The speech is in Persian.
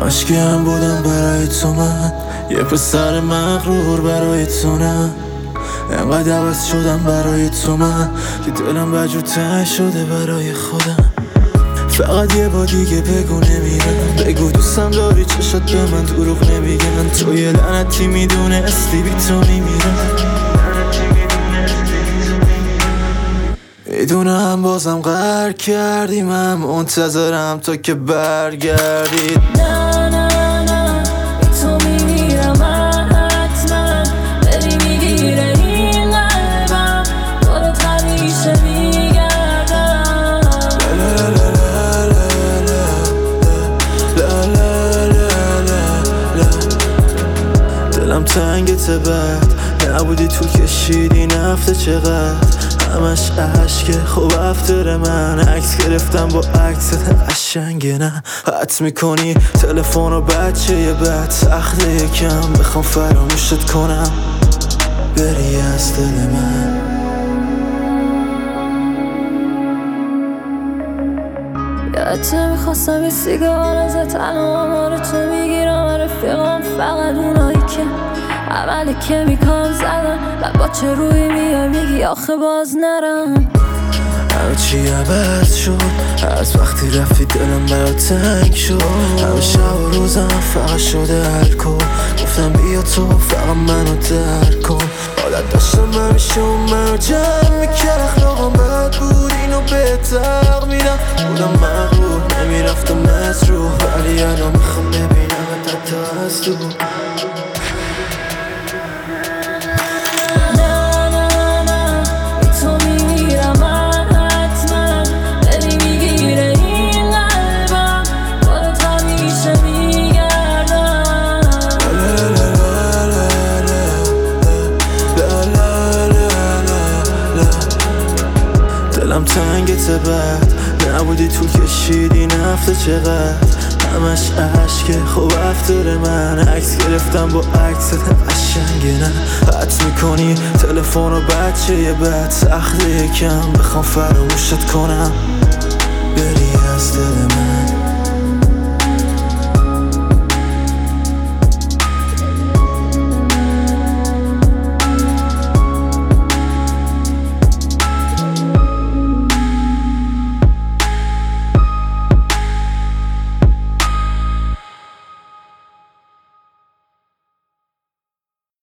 عاشقی هم بودم برای تو من، یه پسر مغرور برای تو نه. انقدر عوض شدم برای تو من که دلم بجور تنگ شده برای خودم. فقط یه بار دیگه بگو نمیرم، بگو دوستم داری چشات به من دروغ نمیگن. تو یه لعنتی میدونستی بی تو میمیرم. میدونم بازم قهر کردی، من منتظرم تا که برگردی. نه نه نه بی تو میمیرم من حتما، داری میگیره این قلبم، برات همیشه میگردم. لا لا لا لا لا لا لا. دلم تنگته بعد نبودی، تو کشیدی نفته چقدر همش عشقه. خوب افتر من عکس گرفتم با عکست قشنگه، نه حت میکنی تلفن رو بچه یه بد سخته یکم بخوام فراموشت کنم بری از دل من. یادته میخواستم یه سیگار ازت تنها رو تو میگیرم و رفیقام فقط اونایی که عمل کمیکال زدن و با چه روی میای میگی آخه باز نرم. همه چی عوض شد از وقتی رفتی، دلم برات تنگ شد. همه شب و روزم فقط شده الکل، گفتم بیا تو فقط منو درک کن. عادت داشتم همیشه اون منو جمع میکرد، اخلاقم بد بود اینو بهتر میدم. بودم مغرور نمیرفتم مجروح، ولی الان میخوام ببینم حتی از تو. دلم تنگته بعد نبودی، تو کشیدی نفته چقدر همش عشقه. خوب افتر من عکس گرفتم با عکست قشنگه، نه حت میکنی تلفن رو بچه یه بد سخته یکم بخوام فراموشت کنم بری از دل من.